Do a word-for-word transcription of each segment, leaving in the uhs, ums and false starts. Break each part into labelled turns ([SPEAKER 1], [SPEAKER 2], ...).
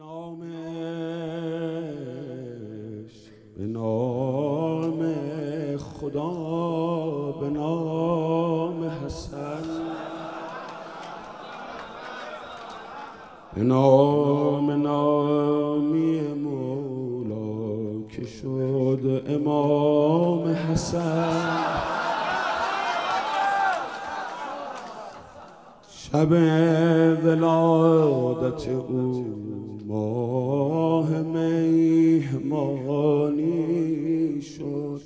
[SPEAKER 1] نامش به نام خدا، به نام حسن، به نام نامی مولا که شد امام حسن. شب ولادت او ماه مهمانی شد،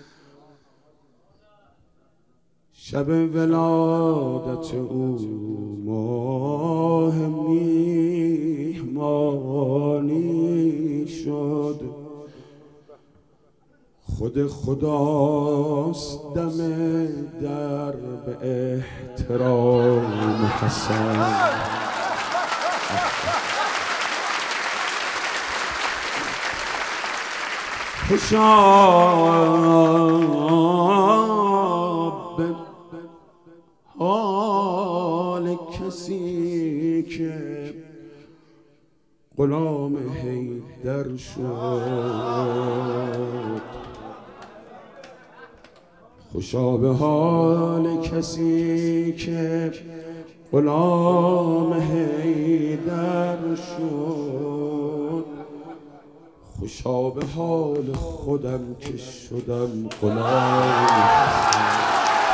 [SPEAKER 1] شب ولادت او ماه مهمانی شد. خود خداست دم در به احترام حسن. خوشا به حال کسی که غلام حیدر شد، خوشا به حال کسی که غلام حیدر شد، خوشا به حال خودم که شدم غلام حسن.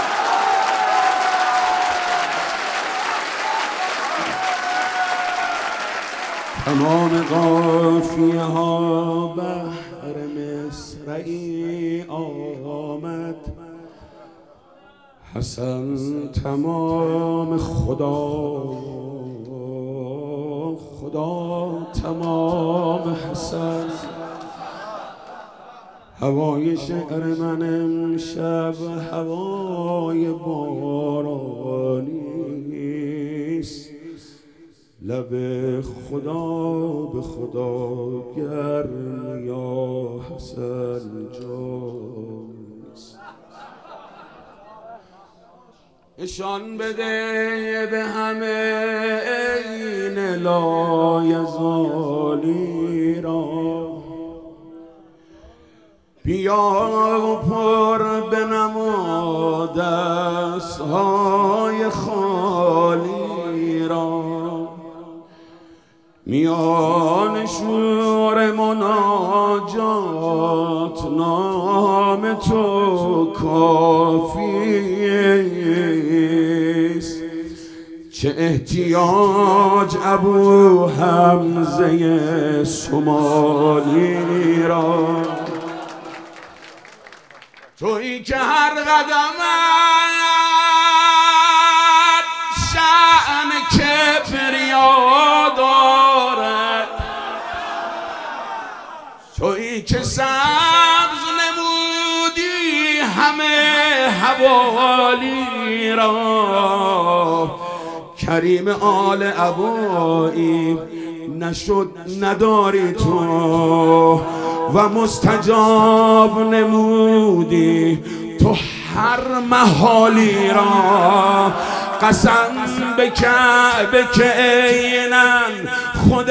[SPEAKER 1] تمام قافیه ها بهر مصرعی آمد، حسن تمام خدا، خدا تمام حسن. هوای شعر من امشب هوای بارانی است، لب خدا به خدا گرم یا حسن جان. نشان بده به همه این لایزالی را، بیا و پر بنما دستهای خالی را. میان شور مناجات نام تو کافیست، چه احتیاج ابو حمزه سمالی را. تویی که هر قدمت شأن کبریا دارد، تویی که سبز نمودی همه حوالی را. کریم آل ابایی نشد نداری تو و مستجاب نمودی تو هر محالی را. قسم به کعبه که اینن خود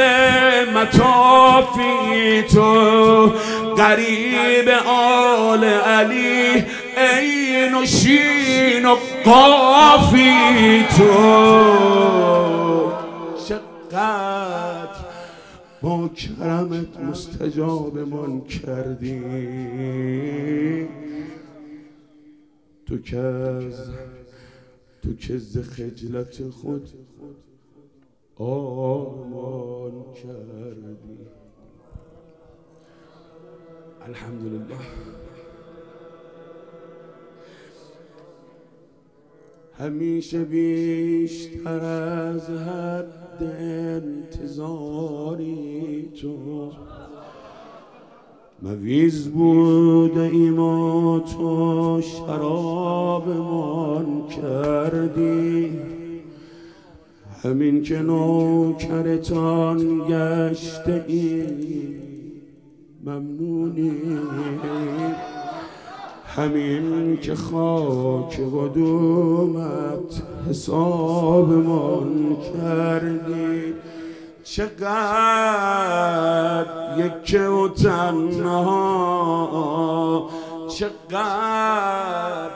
[SPEAKER 1] مطافی تو، قریب آل علی عین و شین و قافی تو. چقدر با کرمت مستجاب من کردی، تو که از تو که ز خجلت خود آمان کردی. الحمدلله. همیشه بیشتر از حد انتظاری تو مویز بوده ایم و تو شرابمان کردی. همین که نوکرتان گشته ای ممنونی، همین که خاک و دومت حسابمان کردی. چقدر یک و تنها، چقدر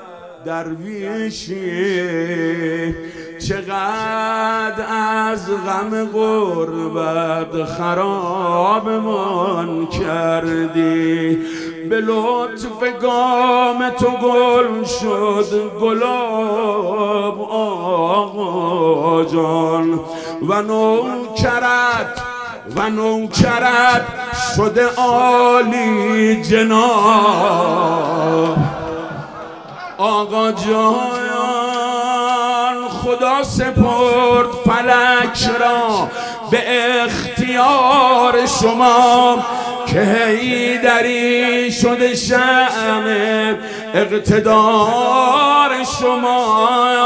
[SPEAKER 1] درویشی، چقدر از غم غربت خرابمان کردی. به لطف گام تو گل شد گلاب آقا جان، و نوکرت و نوکرت شده عالی جناب آقا جان. خدا سپرد فلک را به اختیار شما که حیدری شده شأن اقتدار شما.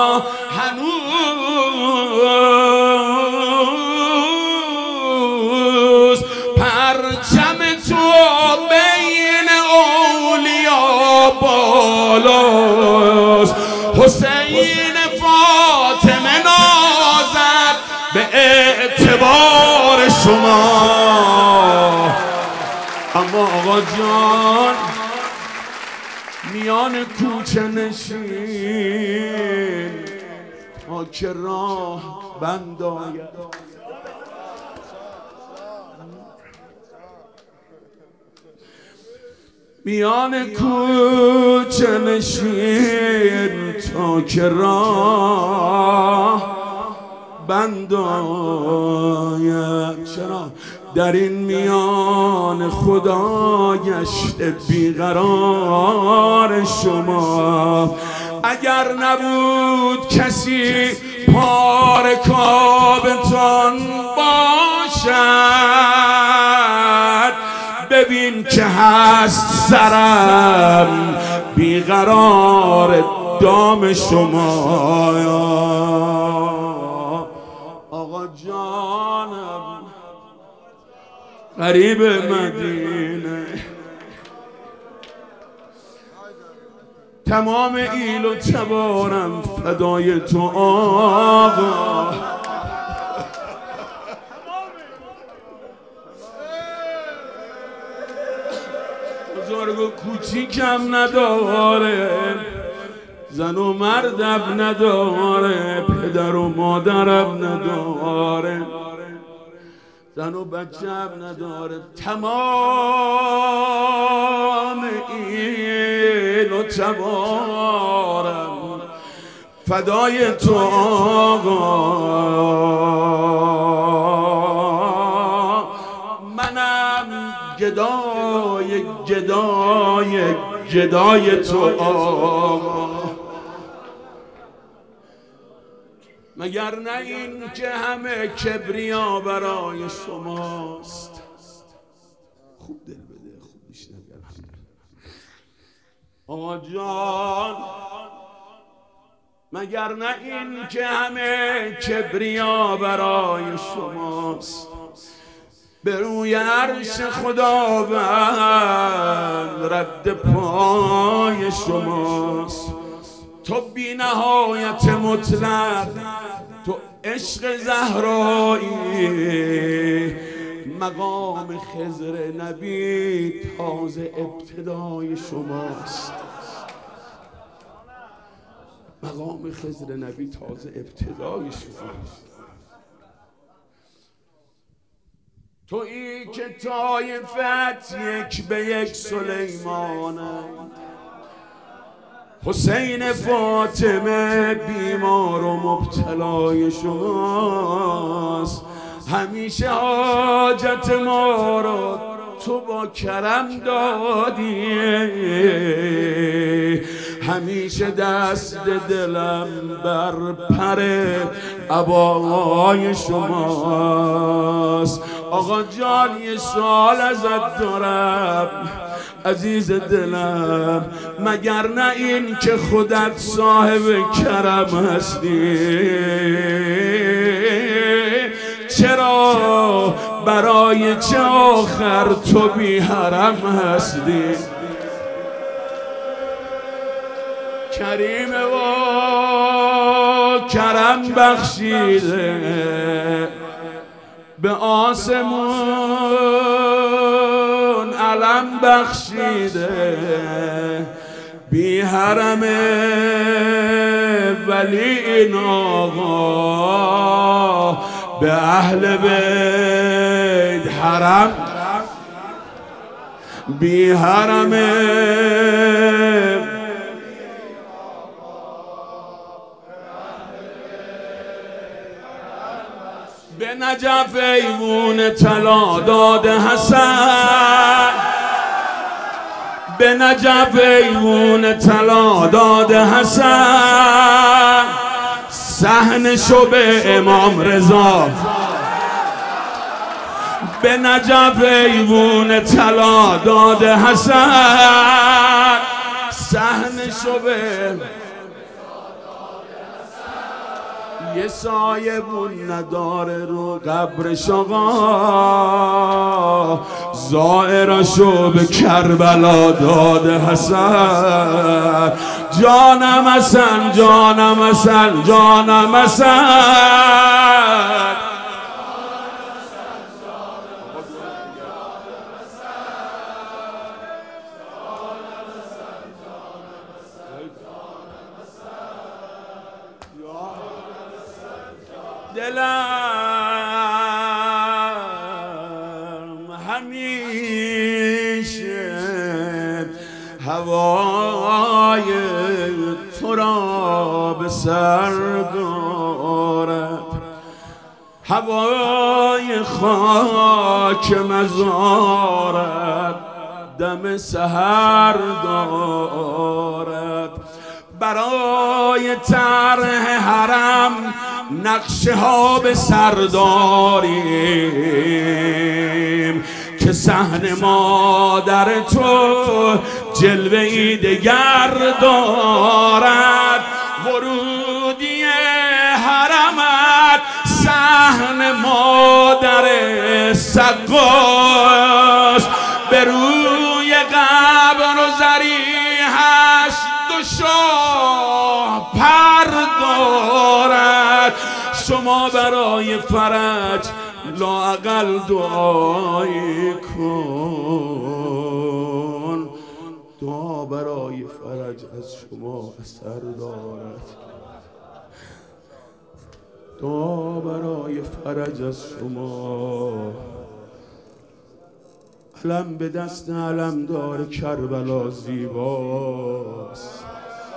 [SPEAKER 1] هنوز پرچم تو بین اولیا بالاست، حسین فاطمه نازد به اعتبار شما. اما آقا جان میان کوچه نشین تا که راه بند آید، میان کوچه نشین تا که راه بند آید. چرا در این میان خدا گشته بیقرار شما؟ اگر نبود کسی پار کابتان باشد، ببین که هست سرم بیقرار دام شما. آقا جانم غریب مدینه، تمام ایل و تبارم فدای تو آقا. بزرگ و کوچیکم نداره، زن و مردم نداره، پدر و مادرم نداره، زن و بچم نداره، تمام این و تبارم فدای تو آقا. منم گدای گدای گدای تو آقا. مگر نه این که همه کبریا برای شماست؟ خوب دل بده، خوب میشنوی. آقا جان مگر نه این که همه کبریا برای شماست؟ به روی عرش خداوند رد پای شماست. تو بی نهایت مطلق، تو عشق زهرایی، مقام خضر نبی تازه ابتدای شماست. مقام خضر نبی تازه ابتدای شماست. تو ای که طایفت یک به یک سلیمانند، حسین فاطمه بیمار و مبتلای شماست. همیشه حاجت ما را تو با کرم دادی، همیشه دست دلم بر پر عبای شماست. آقا جان یه سوال ازت دارم عزیز دلم، مگر نه این که خودت صاحب کرم هستی، چرا برای چه آخر تو بی حرم هستی؟ کریم و کرم بخشیده به آسمون علم بخشیده، بی حرم ولی این آقا به اهل بیت حرم، بی حرم به نجف ایوون طلا داد حسن، به نجف ایوون طلا داد حسن، صحنشو به امام رضا، به نجف ایوون طلا داد حسن، صحنشو به یه سایبون نداره رو قبرش آقا، زائرشو به کربلا داد حسن، جانم حسن جانم حسن جانم حسن، دلم همیشه هوای تو را به سر دارد، هوای خاک مزارت دم سحر دارد، برای طرح حرم نقشه ها به سر داریم که صحن مادر تو جلوه ای دگر دارد، ورودی حرمت صحن مادر سقاست، به روی قبر و ضریحش دو شاه پر دارد، شما برای فرج لااقل دعایی کن، دعا برای فرج از شما اثر دارد، دعا برای فرج از شما. علم به دست علمدار کربلا زیباست،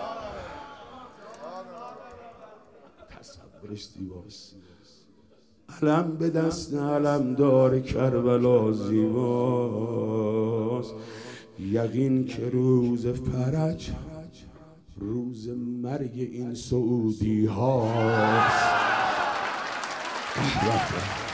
[SPEAKER 1] تصورش زیباست، علم به دست علمدار کربلا زیباست، یقین که روز فرج روز مرگ این سعودی هاست.